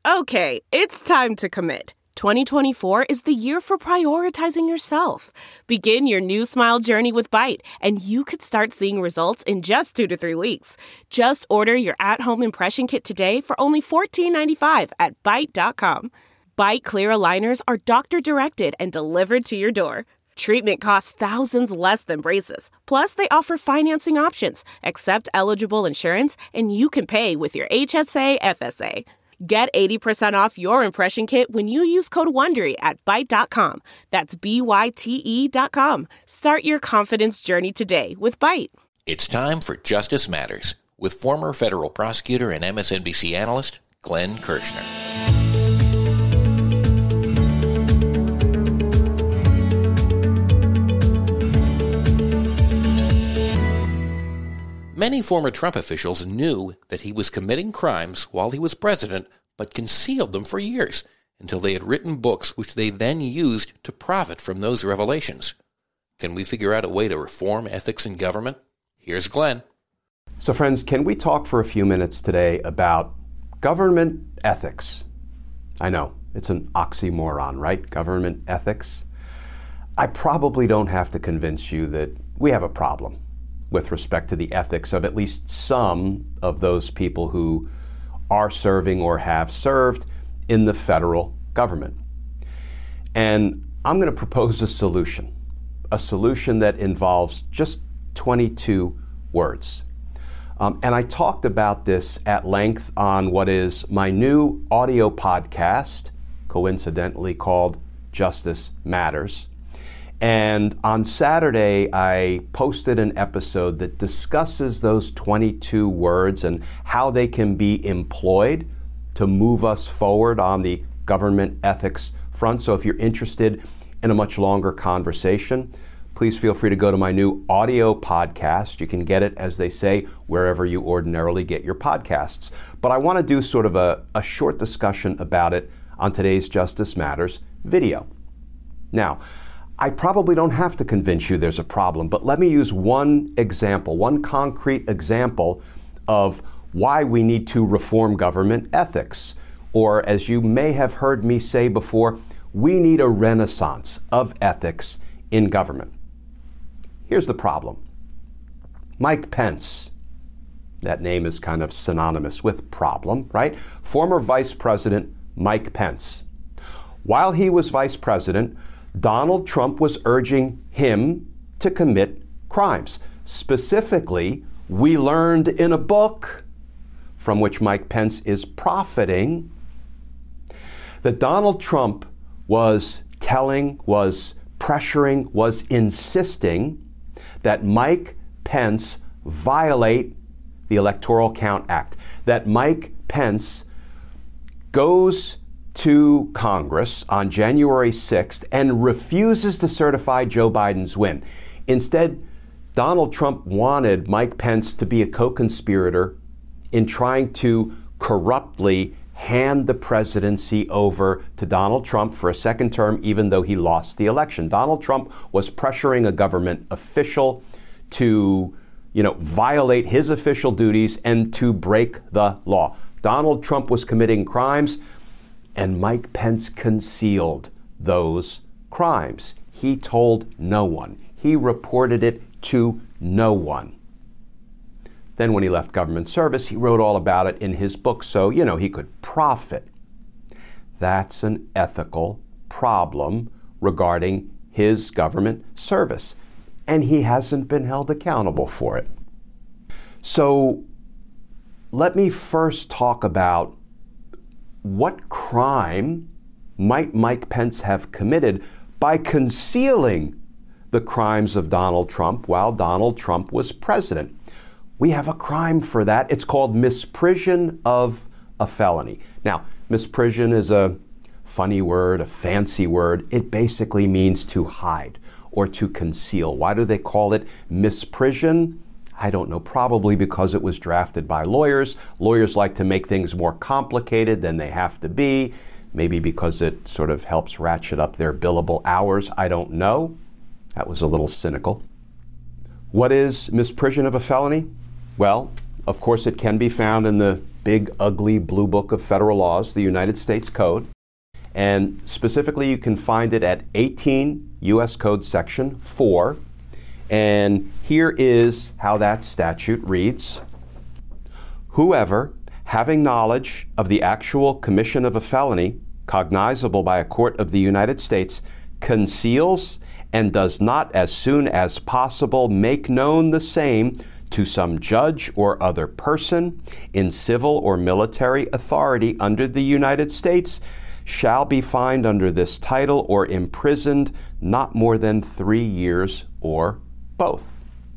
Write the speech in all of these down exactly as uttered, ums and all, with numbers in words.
Okay, it's time to commit. twenty twenty-four is the year for prioritizing yourself. Begin your new smile journey with Byte, and you could start seeing results in just two to three weeks. Just order your at-home impression kit today for only fourteen ninety-five at byte dot com. Byte clear aligners are doctor-directed and delivered to your door. Treatment costs thousands less than braces. Plus, they offer financing options, accept eligible insurance, and you can pay with your H S A F S A. Get eighty percent off your impression kit when you use code WONDERY at byte dot com. That's B Y T E dot com. Start your confidence journey today with Byte. It's time for Justice Matters with former federal prosecutor and M S N B C analyst Glenn Kirshner. Many former Trump officials knew that he was committing crimes while he was president, but concealed them for years until they had written books which they then used to profit from those revelations. Can we figure out a way to reform ethics in government? Here's Glenn. So friends, can we talk for a few minutes today about government ethics? I know, it's an oxymoron, right? Government ethics. I probably don't have to convince you that we have a problem with respect to the ethics of at least some of those people who are serving or have served in the federal government. And I'm going to propose a solution, a solution that involves just twenty-two words. Um, and I talked about this at length on what is my new audio podcast, coincidentally called Justice Matters. And on Saturday, I posted an episode that discusses those twenty-two words and how they can be employed to move us forward on the government ethics front. So if you're interested in a much longer conversation, please feel free to go to my new audio podcast. You can get it, as they say, wherever you ordinarily get your podcasts. But I want to do sort of a, a short discussion about it on today's Justice Matters video. Now, I probably don't have to convince you there's a problem, but let me use one example, one concrete example of why we need to reform government ethics. Or, as you may have heard me say before, we need a renaissance of ethics in government. Here's the problem. Mike Pence, that name is kind of synonymous with problem, right? Former Vice President Mike Pence. While he was vice president, Donald Trump was urging him to commit crimes. Specifically, we learned in a book from which Mike Pence is profiting that Donald Trump was telling, was pressuring, was insisting that Mike Pence violate the Electoral Count Act, that Mike Pence goes to Congress on January sixth and refuses to certify Joe Biden's win. Instead, Donald Trump wanted Mike Pence to be a co-conspirator in trying to corruptly hand the presidency over to Donald Trump for a second term, even though he lost the election. Donald Trump was pressuring a government official to, you know, violate his official duties and to break the law. Donald Trump was committing crimes, and Mike Pence concealed those crimes. He told no one. He reported it to no one. Then when he left government service, he wrote all about it in his book, so, you know, he could profit. That's an ethical problem regarding his government service, and he hasn't been held accountable for it. So let me first talk about what crime might Mike Pence have committed by concealing the crimes of Donald Trump while Donald Trump was president. We have a crime for that. It's called misprision of a felony. Now, misprision is a funny word, a fancy word. It basically means to hide or to conceal. Why do they call it misprision? I don't know, probably because it was drafted by lawyers. Lawyers like to make things more complicated than they have to be. Maybe because it sort of helps ratchet up their billable hours. I don't know. That was a little cynical. What is misprision of a felony? Well, of course, it can be found in the big, ugly blue book of federal laws, the United States Code. And specifically, you can find it at eighteen U S Code Section four. And here is how that statute reads. Whoever, having knowledge of the actual commission of a felony cognizable by a court of the United States, conceals and does not as soon as possible make known the same to some judge or other person in civil or military authority under the United States shall be fined under this title or imprisoned not more than three years or both.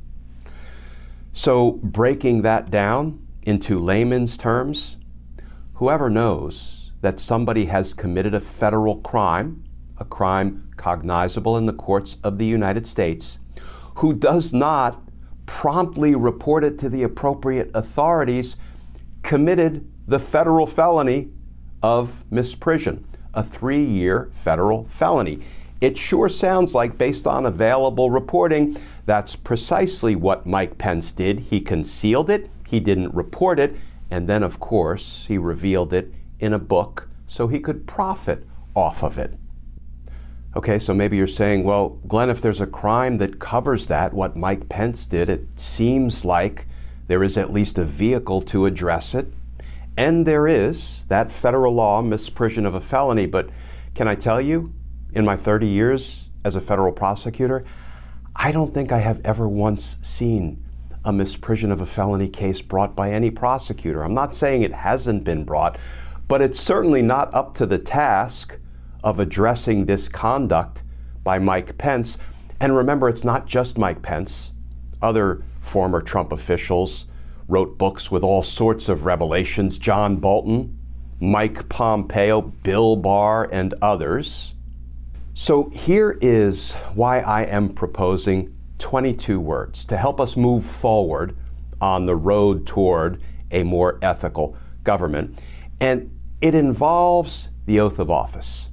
So breaking that down into layman's terms, whoever knows that somebody has committed a federal crime, a crime cognizable in the courts of the United States, who does not promptly report it to the appropriate authorities, committed the federal felony of misprision, a three-year federal felony. It sure sounds like, based on available reporting, that's precisely what Mike Pence did. He concealed it, he didn't report it, and then, of course, he revealed it in a book so he could profit off of it. Okay, so maybe you're saying, well, Glenn, if there's a crime that covers that, what Mike Pence did, it seems like there is at least a vehicle to address it. And there is that federal law, misprision of a felony. But can I tell you, in my thirty years as a federal prosecutor, I don't think I have ever once seen a misprision of a felony case brought by any prosecutor. I'm not saying it hasn't been brought, but it's certainly not up to the task of addressing this conduct by Mike Pence. And remember, it's not just Mike Pence. Other former Trump officials wrote books with all sorts of revelations. John Bolton, Mike Pompeo, Bill Barr, and others. So here is why I am proposing twenty-two words to help us move forward on the road toward a more ethical government. And it involves the oath of office.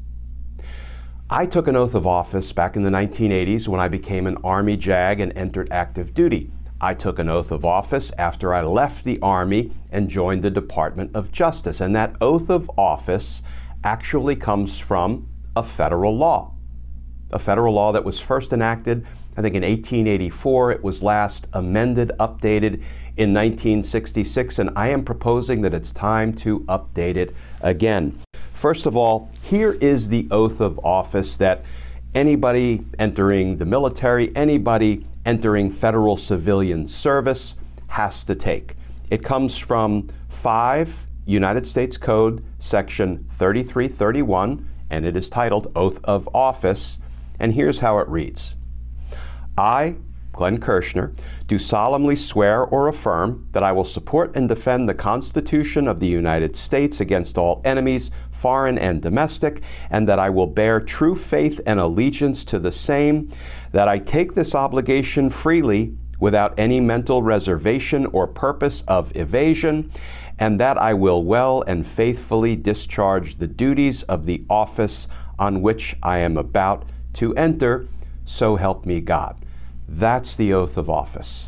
I took an oath of office back in the nineteen eighties when I became an Army JAG and entered active duty. I took an oath of office after I left the Army and joined the Department of Justice. And that oath of office actually comes from a federal law. A federal law that was first enacted, I think, in eighteen eighty-four. It was last amended, updated in nineteen sixty-six, and I am proposing that it's time to update it again. First of all, here is the oath of office that anybody entering the military, anybody entering federal civilian service has to take. It comes from five United States Code, Section thirty-three thirty-one, and it is titled Oath of Office. And here's how it reads. I, Glenn Kirschner, do solemnly swear or affirm that I will support and defend the Constitution of the United States against all enemies, foreign and domestic, and that I will bear true faith and allegiance to the same, that I take this obligation freely without any mental reservation or purpose of evasion, and that I will well and faithfully discharge the duties of the office on which I am about to enter, so help me God. That's the oath of office.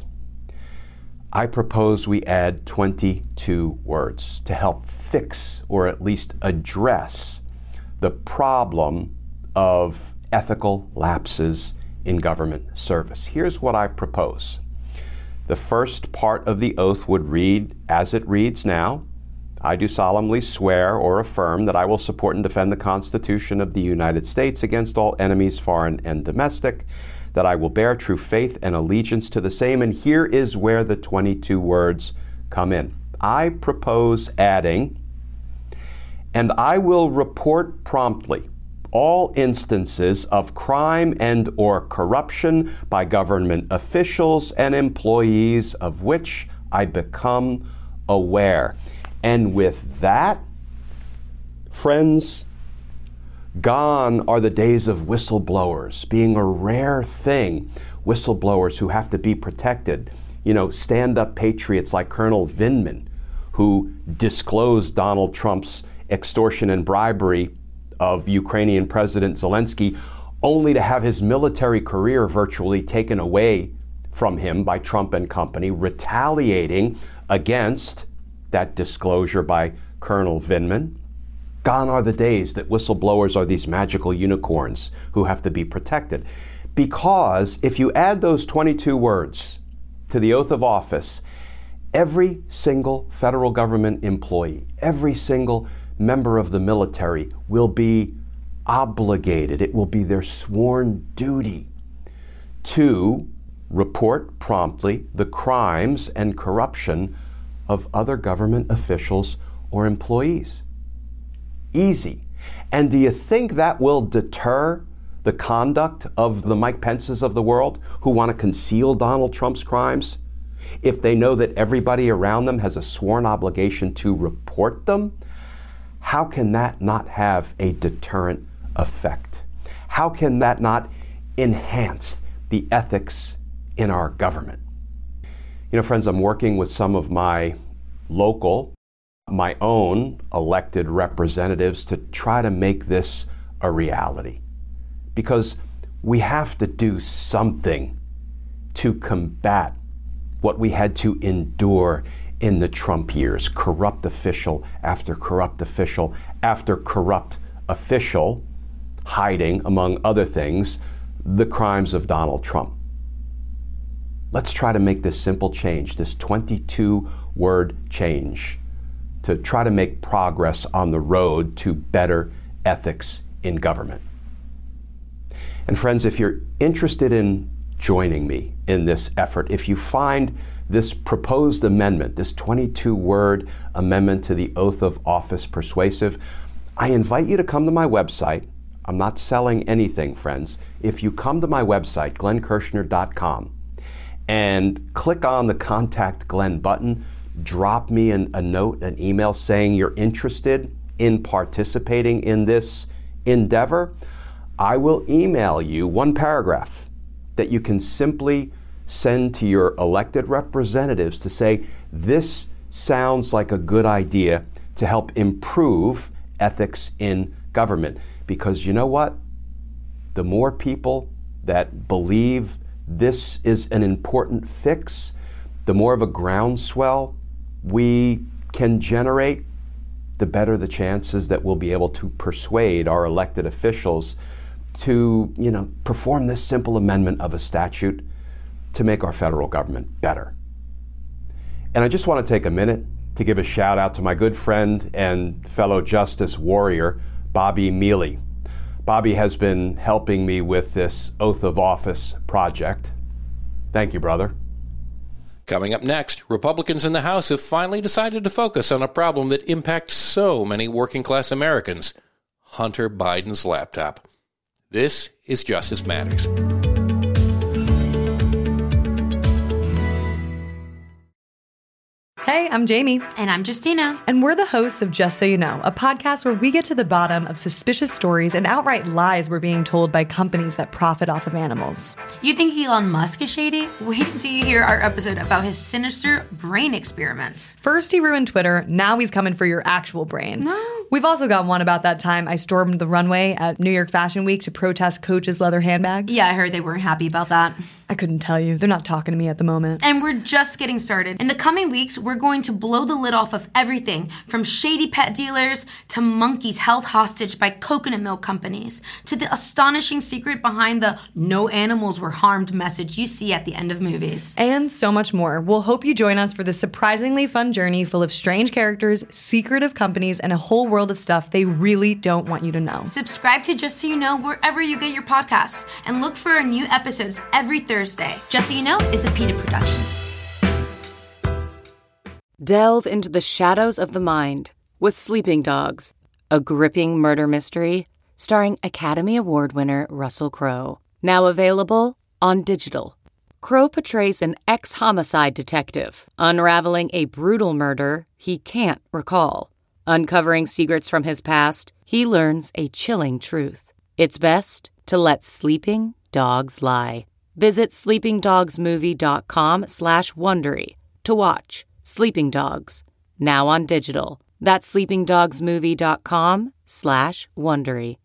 I propose we add twenty-two words to help fix or at least address the problem of ethical lapses in government service. Here's what I propose. The first part of the oath would read as it reads now. I do solemnly swear or affirm that I will support and defend the Constitution of the United States against all enemies, foreign and domestic, that I will bear true faith and allegiance to the same. And here is where the twenty-two words come in. I propose adding, and I will report promptly all instances of crime and or corruption by government officials and employees of which I become aware. And with that, friends, gone are the days of whistleblowers being a rare thing. Whistleblowers who have to be protected. You know, stand-up patriots like Colonel Vindman, who disclosed Donald Trump's extortion and bribery of Ukrainian President Zelensky, only to have his military career virtually taken away from him by Trump and company, retaliating against that disclosure by Colonel Vindman. Gone are the days that whistleblowers are these magical unicorns who have to be protected. Because if you add those twenty-two words to the oath of office, every single federal government employee, every single member of the military will be obligated, it will be their sworn duty to report promptly the crimes and corruption of other government officials or employees. Easy. And do you think that will deter the conduct of the Mike Pences of the world who want to conceal Donald Trump's crimes if they know that everybody around them has a sworn obligation to report them? How can that not have a deterrent effect? How can that not enhance the ethics in our government? You know, friends, I'm working with some of my local, my own elected representatives to try to make this a reality. Because we have to do something to combat what we had to endure in the Trump years. Corrupt official after corrupt official after corrupt official, hiding, among other things, the crimes of Donald Trump. Let's try to make this simple change, this twenty-two word change, to try to make progress on the road to better ethics in government. And friends, if you're interested in joining me in this effort, if you find this proposed amendment, this twenty-two word amendment to the oath of office persuasive, I invite you to come to my website. I'm not selling anything, friends. If you come to my website, glenn kirshner dot com, and click on the Contact Glenn button, drop me an, a note, an email saying you're interested in participating in this endeavor, I will email you one paragraph that you can simply send to your elected representatives to say, this sounds like a good idea to help improve ethics in government. Because you know what? The more people that believe this is an important fix, the more of a groundswell we can generate, the better the chances that we'll be able to persuade our elected officials to, you know, perform this simple amendment of a statute to make our federal government better. And I just want to take a minute to give a shout out to my good friend and fellow justice warrior, Bobby Mealy. Bobby has been helping me with this oath of office project. Thank you, brother. Coming up next, Republicans in the House have finally decided to focus on a problem that impacts so many working-class Americans, Hunter Biden's laptop. This is Justice Matters. Hey, I'm Jamie. And I'm Justina. And we're the hosts of Just So You Know, a podcast where we get to the bottom of suspicious stories and outright lies we're being told by companies that profit off of animals. You think Elon Musk is shady? Wait until you hear our episode about his sinister brain experiments. First he ruined Twitter, now he's coming for your actual brain. No. We've also got one about that time I stormed the runway at New York Fashion Week to protest Coach's leather handbags. Yeah, I heard they weren't happy about that. I couldn't tell you. They're not talking to me at the moment. And we're just getting started. In the coming weeks, we're going to blow the lid off of everything from shady pet dealers to monkeys held hostage by coconut milk companies to the astonishing secret behind the no animals were harmed message you see at the end of movies. And so much more. We'll hope you join us for this surprisingly fun journey full of strange characters, secretive companies, and a whole world of stuff they really don't want you to know. Subscribe to Just So You Know wherever you get your podcasts and look for our new episodes every Thursday. Just So You Know is a PETA production. Delve into the shadows of the mind with Sleeping Dogs, a gripping murder mystery starring Academy Award winner Russell Crowe. Now available on digital. Crowe portrays an ex-homicide detective unraveling a brutal murder he can't recall. Uncovering secrets from his past, he learns a chilling truth. It's best to let sleeping dogs lie. Visit sleepingdogsmovie.com slash Wondery to watch Sleeping Dogs, now on digital. That's sleepingdogsmovie.com slash Wondery.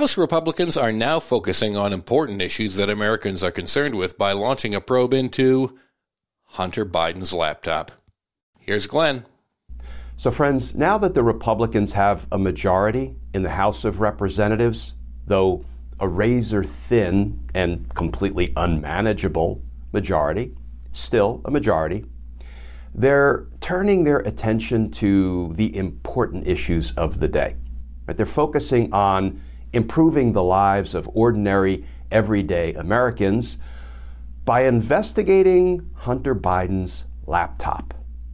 House Republicans are now focusing on important issues that Americans are concerned with by launching a probe into Hunter Biden's laptop. Here's Glenn. So friends, now that the Republicans have a majority in the House of Representatives, though a razor-thin and completely unmanageable majority, still a majority, they're turning their attention to the important issues of the day. Right? They're focusing on improving the lives of ordinary, everyday Americans by investigating Hunter Biden's laptop.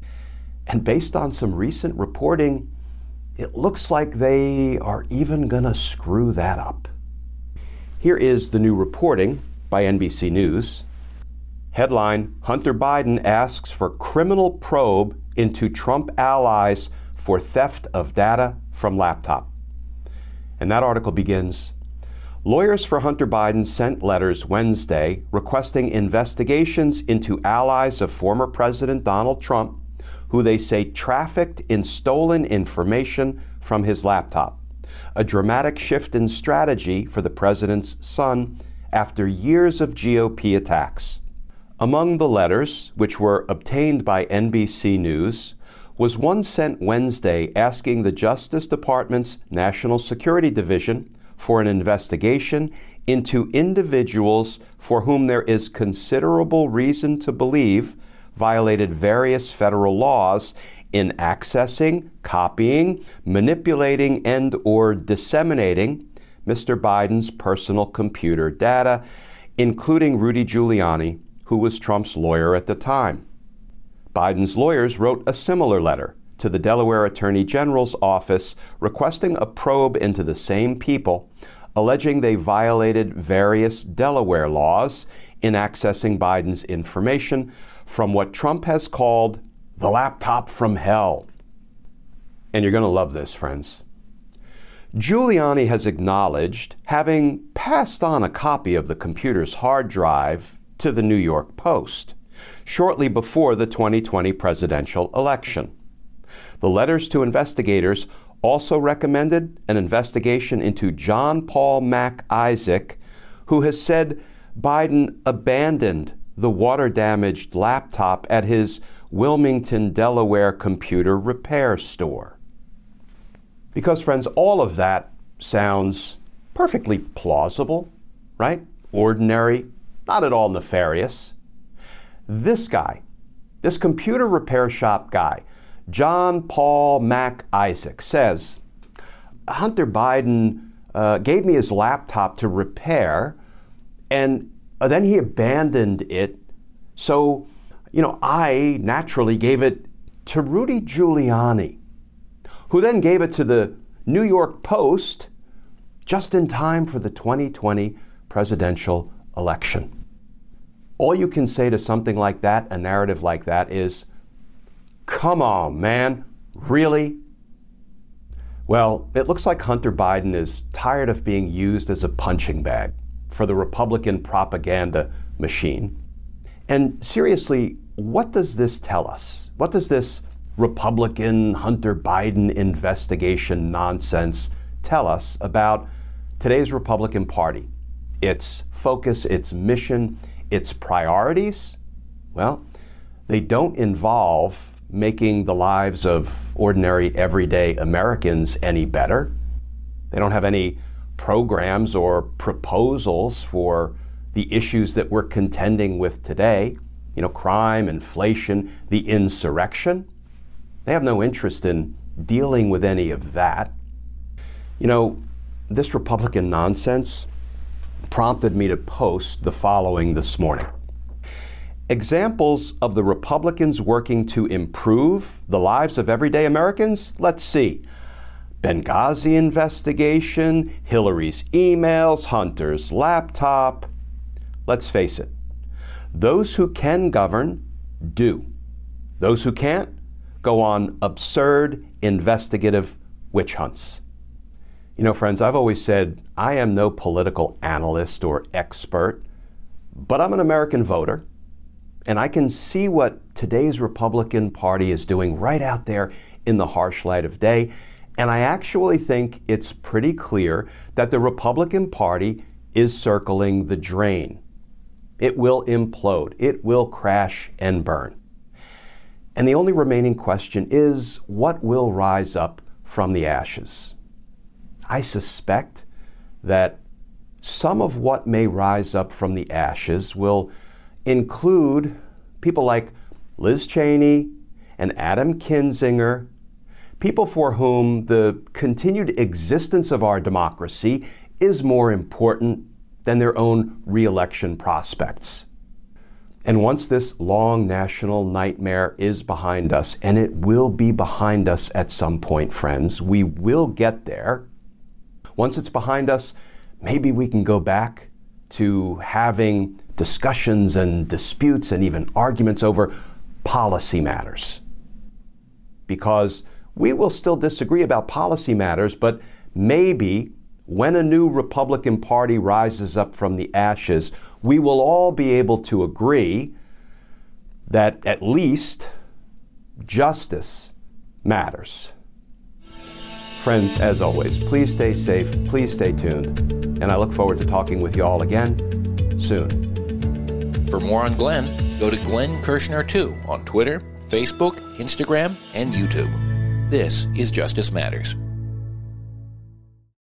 And based on some recent reporting, it looks like they are even going to screw that up. Here is the new reporting by N B C News. Headline, Hunter Biden asks for criminal probe into Trump allies for theft of data from laptop. And that article begins, lawyers for Hunter Biden sent letters Wednesday requesting investigations into allies of former President Donald Trump, who they say trafficked in stolen information from his laptop. A dramatic shift in strategy for the president's son after years of G O P attacks. Among the letters, which were obtained by N B C News, was one sent Wednesday asking the Justice Department's National Security Division for an investigation into individuals for whom there is considerable reason to believe violated various federal laws in accessing, copying, manipulating, and or disseminating Mister Biden's personal computer data, including Rudy Giuliani, who was Trump's lawyer at the time. Biden's lawyers wrote a similar letter to the Delaware Attorney General's office requesting a probe into the same people, alleging they violated various Delaware laws in accessing Biden's information from what Trump has called the laptop from hell. And you're going to love this, friends. Giuliani has acknowledged having passed on a copy of the computer's hard drive to the New York Post shortly before the twenty twenty presidential election. The letters to investigators also recommended an investigation into John Paul Mac Isaac, who has said Biden abandoned the water-damaged laptop at his Wilmington, Delaware computer repair store. Because, friends, all of that sounds perfectly plausible, right? Ordinary, not at all nefarious. This guy, this computer repair shop guy, John Paul Mac Isaac, says, Hunter Biden uh, gave me his laptop to repair, and uh, then he abandoned it. So, you know, I naturally gave it to Rudy Giuliani, who then gave it to the New York Post just in time for the twenty twenty presidential election. All you can say to something like that, a narrative like that, is, come on, man, really? Well, it looks like Hunter Biden is tired of being used as a punching bag for the Republican propaganda machine. And seriously, what does this tell us? What does this Republican Hunter Biden investigation nonsense tell us about today's Republican Party? Its focus, its mission, its priorities? Well, they don't involve making the lives of ordinary, everyday Americans any better. They don't have any programs or proposals for the issues that we're contending with today. You know, crime, inflation, the insurrection. They have no interest in dealing with any of that. You know, this Republican nonsense prompted me to post the following this morning. Examples of the Republicans working to improve the lives of everyday Americans? Let's see. Benghazi investigation, Hillary's emails, Hunter's laptop. Let's face it. Those who can govern do. Those who can't go on absurd investigative witch hunts. You know, friends, I've always said I am no political analyst or expert, but I'm an American voter, and I can see what today's Republican Party is doing right out there in the harsh light of day, And I actually think it's pretty clear that the Republican Party is circling the drain. It will implode. It will crash and burn. And the only remaining question is, what will rise up from the ashes? I suspect that some of what may rise up from the ashes will include people like Liz Cheney and Adam Kinzinger, people for whom the continued existence of our democracy is more important than their own re-election prospects. And once this long national nightmare is behind us, and it will be behind us at some point, friends, we will get there. Once it's behind us, maybe we can go back to having discussions and disputes and even arguments over policy matters. Because we will still disagree about policy matters, but maybe when a new Republican Party rises up from the ashes, we will all be able to agree that at least justice matters. Friends, as always, please stay safe, please stay tuned, and I look forward to talking with you all again soon. For more on Glenn, go to Glenn Kirshner two on Twitter, Facebook, Instagram, and YouTube. This is Justice Matters.